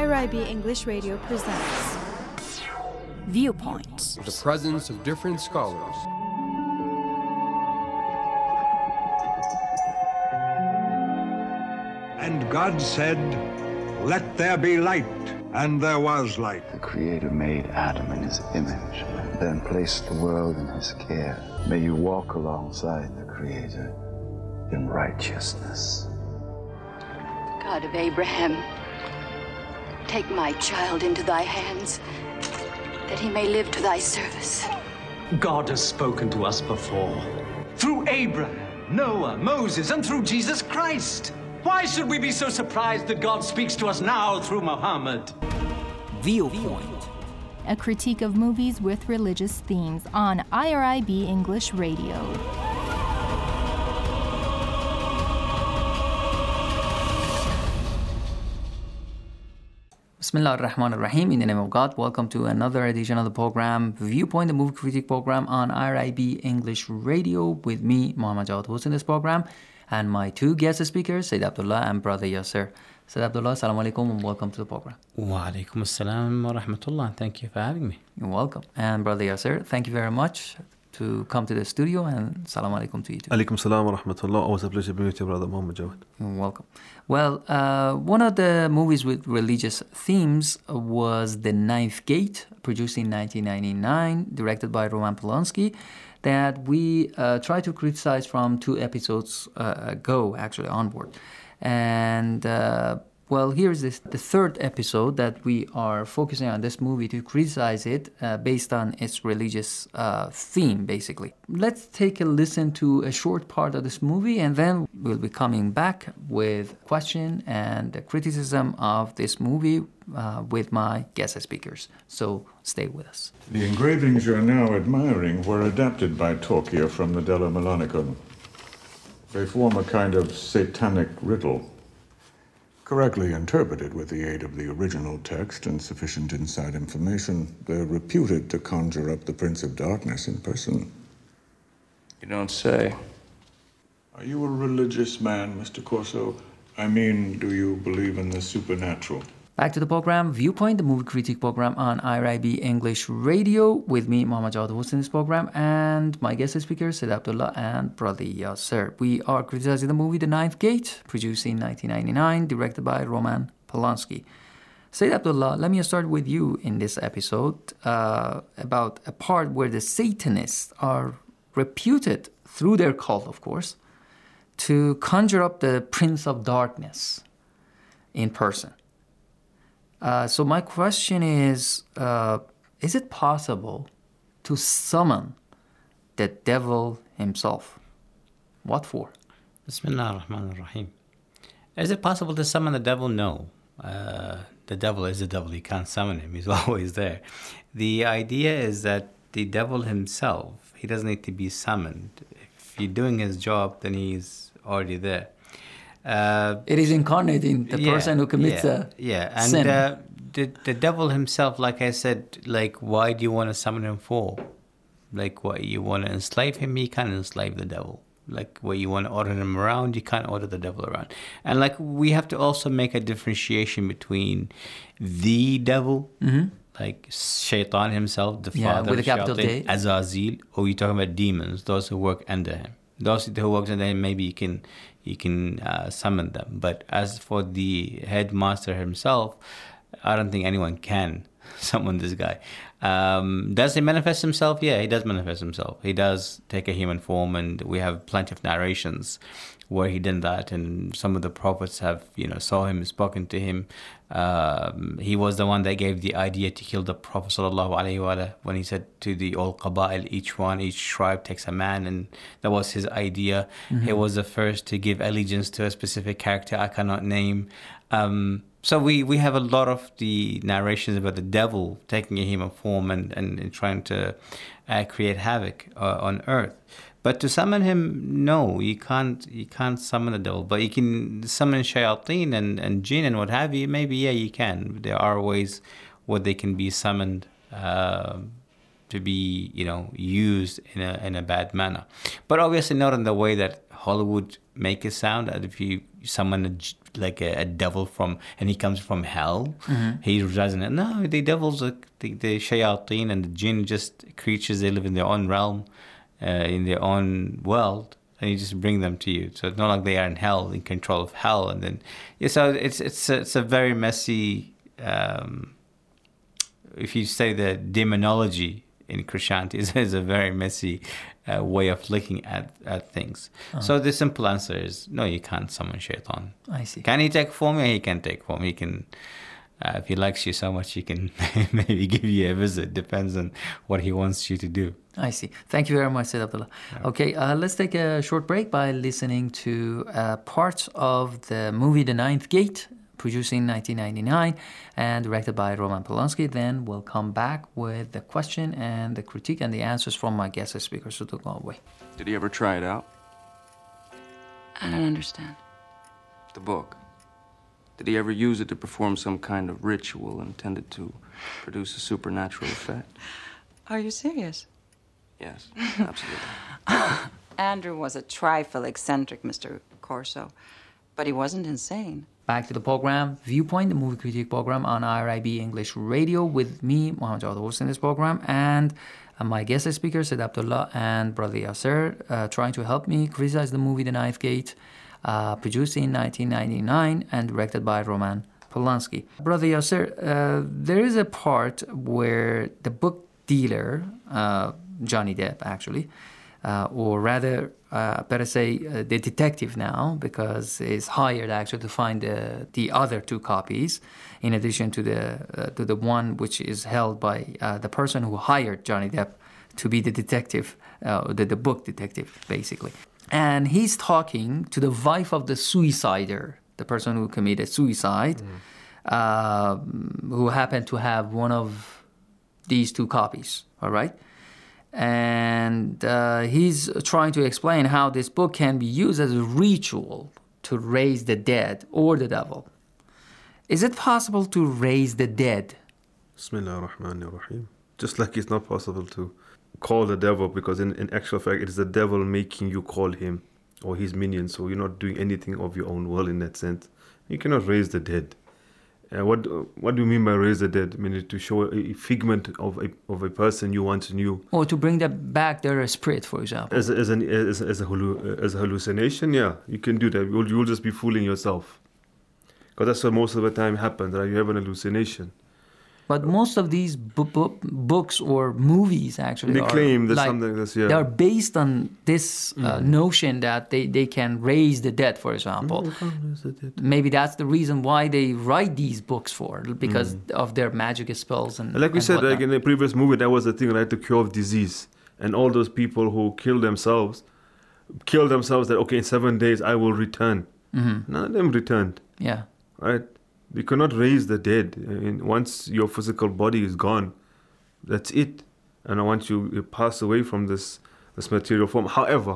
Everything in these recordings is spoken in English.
IRIB English Radio presents Viewpoints. The presence of different scholars. And God said, "Let there be light," and there was light. The Creator made Adam in his image, and then placed the world in his care. May you walk alongside the Creator in righteousness. God of Abraham, take my child into thy hands, that he may live to thy service. God has spoken to us before, through Abraham, Noah, Moses, and through Jesus Christ. Why should we be so surprised that God speaks to us now through Muhammad? Viewpoint, a critique of movies with religious themes on IRIB English Radio. Bismillah ar-Rahman ar-Rahim. In the name of God, welcome to another edition of the program, Viewpoint, the movie critique program on IRIB English Radio with me, Muhammad Jawad, hosting this program, and my two guest speakers, Sayyid Abdullah and Brother Yasser. Sayyid Abdullah, assalamu alaikum and welcome to the program. Wa alaikum assalam wa rahmatullah. Thank you for having me. You're welcome. And Brother Yasser, thank you very much to come to the studio, and assalamu alaikum to you too. Alaikum salam wa rahmatullah. Always a pleasure being with you, Brother Muhammad Jawad. You're welcome. Well, one of the movies with religious themes was The Ninth Gate, produced in 1999, directed by Roman Polanski, that we tried to criticize from 2 episodes ago, actually, onward. And, well, here's the 3rd episode that we are focusing on this movie to criticize it based on its religious theme, basically. Let's take a listen to a short part of this movie, and then we'll be coming back with question and criticism of this movie with my guest speakers. So stay with us. The engravings you're now admiring were adapted by Torquia from the Della Melonicum. They form a kind of satanic riddle. Correctly interpreted with the aid of the original text and sufficient inside information, they're reputed to conjure up the Prince of Darkness in person. You don't say. Are you a religious man, Mr. Corso? I mean, do you believe in the supernatural? Back to the program, Viewpoint, the movie critique program on IRIB English Radio, with me, Muhammad Jawad, hosting this program, and my guest speakers, Sayyid Abdullah and Brother Yasser. We are criticizing the movie The Ninth Gate, produced in 1999, directed by Roman Polanski. Sayyid Abdullah, let me start with you in this episode about a part where the Satanists are reputed, through their cult, of course, to conjure up the Prince of Darkness in person. So my question is it possible to summon the devil himself? What for? Bismillah ar-Rahman ar-Rahim. Is it possible to summon the devil? No. The devil is the devil. You can't summon him. He's always there. The idea is that the devil himself, he doesn't need to be summoned. If you're doing his job, then he's already there. It is incarnate in the person who commits a sin. And the devil himself, like I said, like, why do you want to summon him for? Like, what, you want to enslave him? You can't enslave the devil. Like, what, you want to order him around? You can't order the devil around. And like, we have to also make a differentiation between the devil, like Shaitan himself, the father with a of capital Shaitan, D. Azazil, or you're talking about demons, those who work under him. Those who work under him, maybe you can summon them. But as for the headmaster himself, I don't think anyone can summon this guy. Does he manifest himself? Yeah, he does manifest himself. He does take a human form, and we have plenty of narrations where he did that, and some of the prophets have, saw him, spoken to him. He was the one that gave the idea to kill the Prophet ﷺ when he said to the all Qaba'il, each tribe takes a man, and that was his idea. He was the first to give allegiance to a specific character I cannot name. So we have a lot of the narrations about the devil taking a human form and trying to create havoc on earth. But to summon him, no, you can't summon the devil. But you can summon shayateen and jinn and what have you. Maybe, yeah, you can. There are ways where they can be summoned to be, used in a bad manner. But obviously not in the way that Hollywood make it sound, that if you summon like a devil and he comes from hell, he resides in it. No, the devils are the shayateen and the jinn, just creatures. They live in their own realm, in their own world, and you just bring them to you. So it's not like they are in hell, in control of hell. And then so it's a very messy. If you say the demonology in Christianity is a very messy way of looking at things. So the simple answer is no, you can't summon shaitan. I see. Can he take form? Yeah, he can take form. He can, if he likes you so much, he can maybe give you a visit. Depends on what he wants you to do. I see. Thank you very much, Sayyid Abdullah. Yeah. Okay, let's take a short break by listening to parts of the movie The Ninth Gate, produced in 1999 and directed by Roman Polanski. Then we'll come back with the question and the critique and the answers from my guest speakers. So don't go away. Did he ever try it out? I don't understand. The book. Did he ever use it to perform some kind of ritual intended to produce a supernatural effect? Are you serious? Yes, absolutely. Andrew was a trifle eccentric, Mr. Corso, but he wasn't insane. Back to the program, Viewpoint, the movie critique program on IRIB English Radio with me, Mohammed Jawad, hosting this program, and my guest speakers, Sayyid Abdullah and Brother Yasser, trying to help me criticize the movie The Ninth Gate, produced in 1999 and directed by Roman Polanski. Brother Yasser, there is a part where the book dealer, Johnny Depp actually, or rather, better say the detective now, because he's hired actually to find the other two copies, in addition to the one which is held by the person who hired Johnny Depp to be the detective, the book detective, basically. And he's talking to the wife of the suicider, the person who committed suicide, who happened to have one of these two copies, all right? And he's trying to explain how this book can be used as a ritual to raise the dead or the devil. Is it possible to raise the dead? Bismillah ar-Rahman ar-Rahim. Just like it's not possible to call the devil, because in actual fact it is the devil making you call him or his minions, so you're not doing anything of your own will in that sense. You cannot raise the dead. What do you mean by raise the dead? I mean, to show a figment of a person you once knew, or to bring back their spirit, for example, as a hallucination. Yeah, you can do that. You'll just be fooling yourself, because that's what most of the time happens. Right? You have an hallucination. But most of these books or movies actually claim that something like this, yeah. They are based on this notion that they can raise the dead, for example. Raise the dead. Maybe that's the reason why they write these books because of their magic spells and like we said, whatnot. like in the previous movie, that was the thing, right? The cure of disease, and all those people who kill themselves that okay, in 7 days I will return. None of them returned. Yeah. Right. You cannot raise the dead. I mean, once your physical body is gone, that's it. And once you pass away from this material form. However,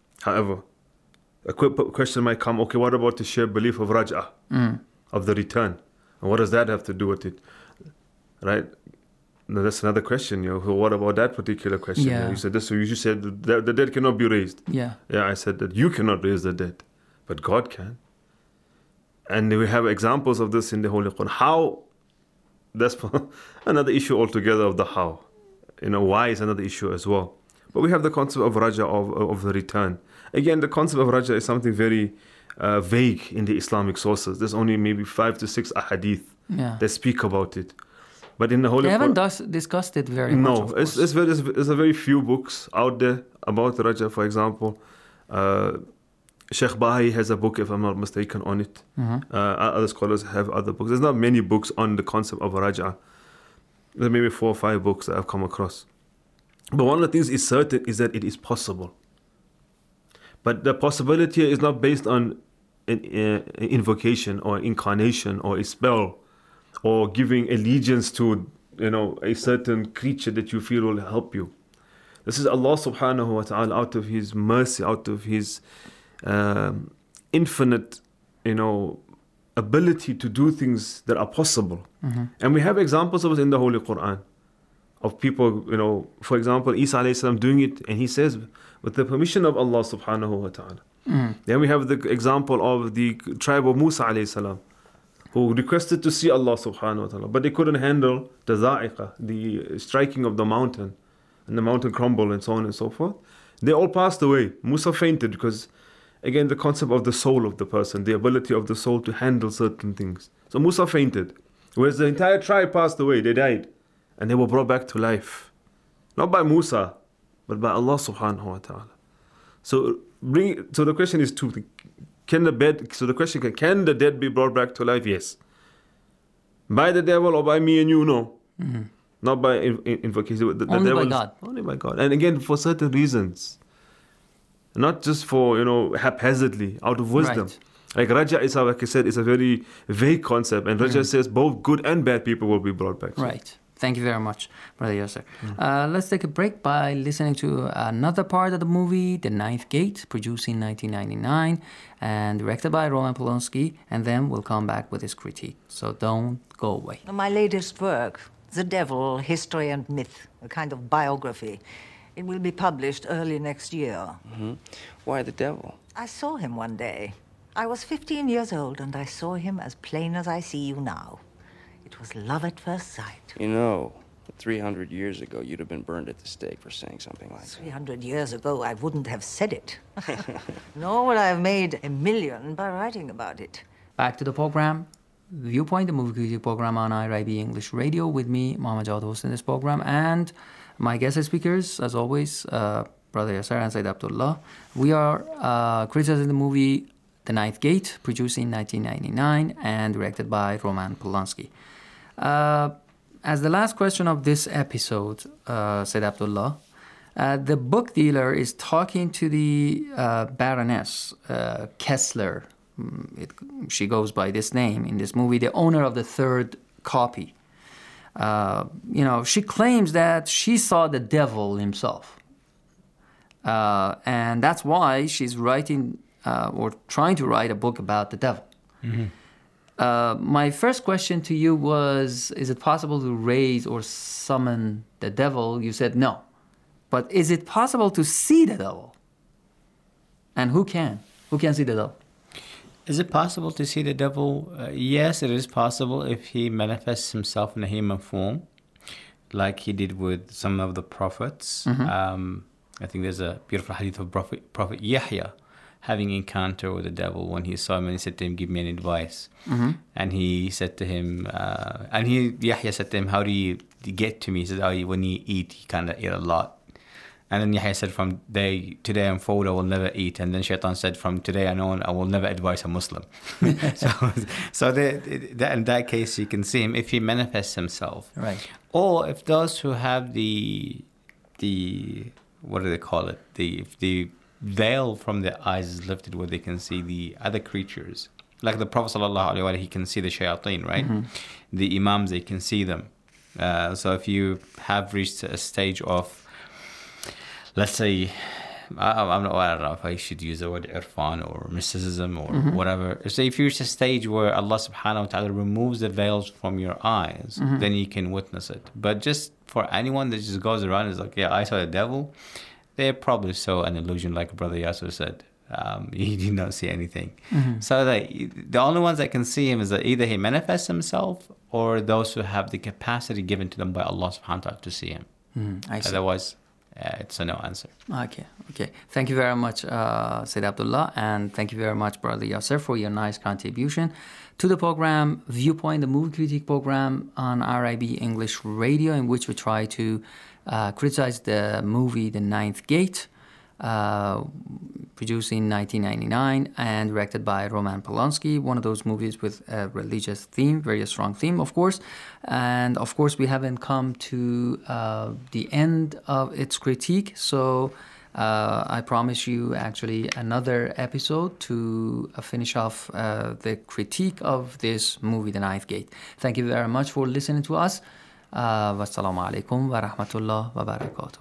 a question might come, okay, what about the shared belief of Raj'ah, of the return? And what does that have to do with it? Right? No, that's another question. What about that particular question? Yeah. You said this, so you just said the dead cannot be raised. Yeah. Yeah, I said that you cannot raise the dead, but God can. And we have examples of this in the Holy Quran. How? That's another issue altogether of the how. Why is another issue as well. But we have the concept of Raja, of the return. Again, the concept of Raja is something very vague in the Islamic sources. There's only maybe 5 to 6 ahadith that speak about it. But in the Holy Quran... They haven't discussed it very much. No, there's a very few books out there about Raja, for example. Sheikh Bahi has a book, if I'm not mistaken, on it. Other scholars have other books. There's not many books on the concept of Raj'ah. There are maybe 4 or 5 books that I've come across. But one of the things is certain is that it is possible. But the possibility is not based on an invocation or incarnation or a spell or giving allegiance to a certain creature that you feel will help you. This is Allah subhanahu wa ta'ala, out of His mercy, out of His infinite, ability to do things that are possible. And we have examples of it in the Holy Quran. of people, for example, Isa alayhi salam doing it, and he says, with the permission of Allah subhanahu wa ta'ala. Then we have the example of the tribe of Musa alayhi salam, who requested to see Allah subhanahu wa ta'ala, but they couldn't handle the za'iqah, the striking of the mountain, and the mountain crumbled and so on and so forth. They all passed away. Musa fainted because, again, the concept of the soul of the person, the ability of the soul to handle certain things. So Musa fainted, whereas the entire tribe passed away, they died, and they were brought back to life. Not by Musa, but by Allah subhanahu wa ta'ala. So the question is two. Can the dead be brought back to life? Yes. By the devil or by me and you? No. Not by invocation. Only by God. Only by God. And again, for certain reasons. Not just for, haphazardly, out of wisdom. Right. Like Raja is, like I said, is a very vague concept. And Raja says both good and bad people will be brought back. Right. Thank you very much, Brother Yasser. Let's take a break by listening to another part of the movie, The Ninth Gate, produced in 1999 and directed by Roman Polanski, and then we'll come back with his critique. So don't go away. My latest work, The Devil, History and Myth, a kind of biography. It will be published early next year. Why the devil? I saw him one day. I was 15 years old, and I saw him as plain as I see you now. It was love at first sight. 300 years ago, you'd have been burned at the stake for saying something like that. 300 years ago, I wouldn't have said it. Nor would I have made $1 million by writing about it. Back to the program, Viewpoint, the movie critic program on IRIB English Radio, with me, Mohammed Jawad, hosting this program, and my guest speakers, as always, Brother Yasser and Sayyid Abdullah. We are criticizing the movie The Ninth Gate, produced in 1999 and directed by Roman Polanski. As the last question of this episode, Sayyid Abdullah, the book dealer is talking to the Baroness Kessler. She goes by this name in this movie, the owner of the third copy. She claims that she saw the devil himself. And that's why she's writing or trying to write a book about the devil. My first question to you was, is it possible to raise or summon the devil? You said no. But is it possible to see the devil? And who can? Who can see the devil? Is it possible to see the devil? Yes, it is possible if he manifests himself in a human form, like he did with some of the prophets. I think there's a beautiful hadith of Prophet Yahya having encounter with the devil when he saw him, and he said to him, "Give me an advice." And he said to him, Yahya said to him, "How do you get to me?" He said, when you eat, you kind of eat a lot. And then Yahya said, "From today on forward, I will never eat." And then Shaitan said, "From today on, I will never advise a Muslim." so in that case, you can see him if he manifests himself. Right. Or if those who have the what do they call it? The veil from their eyes is lifted, where they can see the other creatures. Like the Prophet ﷺ, he can see the shayateen, right? The imams, they can see them. So if you have reached a stage of, let's say, I don't know if I should use the word irfan or mysticism or whatever. So if you reach a stage where Allah subhanahu wa ta'ala removes the veils from your eyes, then you can witness it. But just for anyone that just goes around and is like, yeah, I saw the devil, they probably saw an illusion, like Brother Yasser said. He did not see anything. So the only ones that can see him is that either he manifests himself or those who have the capacity given to them by Allah subhanahu wa ta'ala to see him. I see. Otherwise, it's a no answer. Okay. Thank you very much, Sayyid Abdullah, and thank you very much, Brother Yasser, for your nice contribution to the program Viewpoint, the movie critique program on RIB English Radio, in which we try to criticize the movie The Ninth Gate, produced in 1999 and directed by Roman Polanski, one of those movies with a religious theme, very strong theme, of course. And of course, we haven't come to the end of its critique, so I promise you actually another episode to finish off the critique of this movie, The Ninth Gate. Thank you very much for listening to us. Wassalamu alaikum wa rahmatullah wa barakatuh.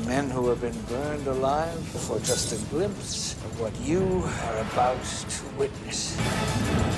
men who have been burned alive for just a glimpse of what you are about to witness.